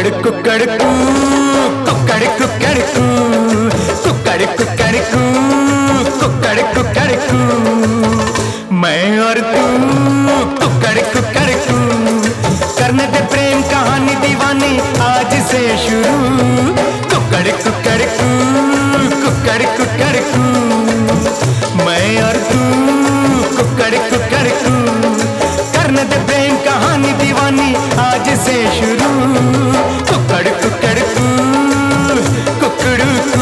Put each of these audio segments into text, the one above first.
कुकड़ कुकड़ कू, कुकड़ कुकड़ कू, कुकड़ कुकड़ कू, कुकड़ कुकड़ कू, मैं और तू कुकड़ कुकड़ कू, करने दे प्रेम कहानी दीवानी आज से शुरू। कुकड़ कुकड़ कू, कुकड़ कुकड़ कू, मैं और तू कुकड़ कुकड़ कू, करने दे प्रेम कहानी दीवानी आज से शुरू। कुकड़ कुकड़ कू, कुकड़ू कू।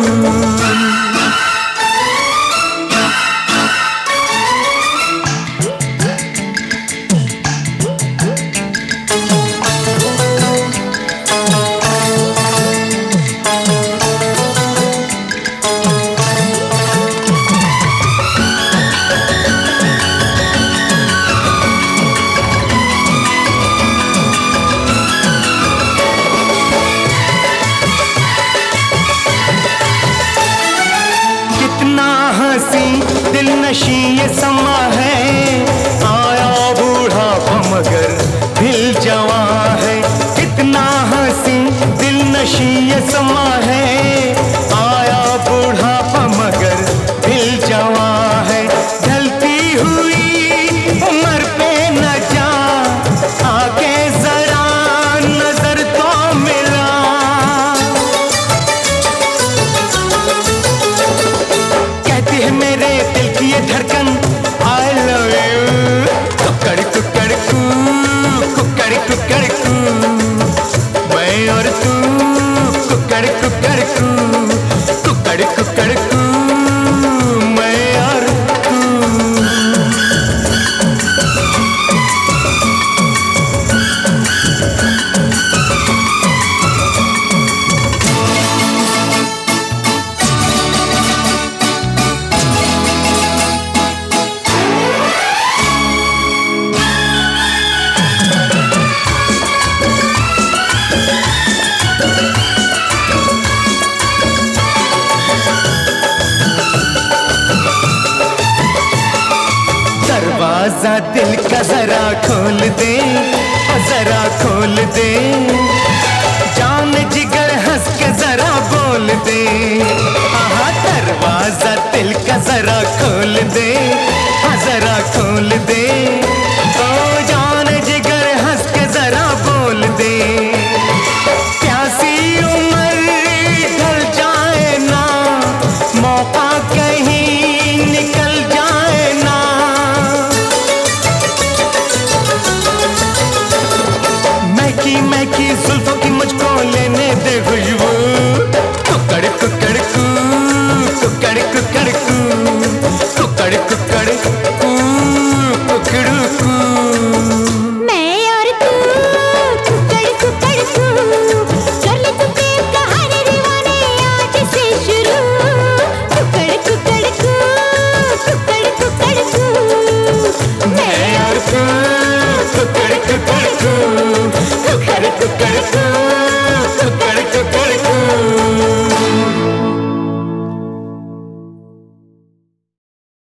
दिल नशी ये समा है, आया बूढ़ा मगर दिल जवां है। कितना हंसी दिल नशी ये समा है, आया बूढ़ा मगर दिल जवां है। ढलती हुई उम्र पे न जा, आके जरा नजर तो मिला। कहती है मेरे ये धड़कन I love you। कुकड़ कुकड़ कू, कुकड़ कुकड़ कू, मैं और तू कुकड़ कुकड़ कू, कुकड़ कुकड़ कू, मैं और तू। दरवाजा दिल का जरा खोल दे, जरा खोल दे, जान जिगर हंस के जरा बोल दे। आहा दरवाजा दिल का जरा खोल दे, जरा खोल दे, ओ जान जिगर हंस के जरा बोल दे। प्यासी उम्र ढल जाए ना, मौका कहीं निकल जाए ना। महकी जुल्फों की मुझको लेने दे खुशबू। कुकड़ कुकड़ कू, कुकड़ कुकड़ कू, कुकड़ कुकड़ कू, कुकड़ू कू। मैं और तू कुकड़ कुकड़ कू, कर ले तू प्रेम कहानी दीवाने आज से शुरू। कुकड़ कुकड़ कू, कुकड़ कुकड़ कू, मैं और तू कुकड़ कुकड़ कू, कुकड़ कुकड़ कू।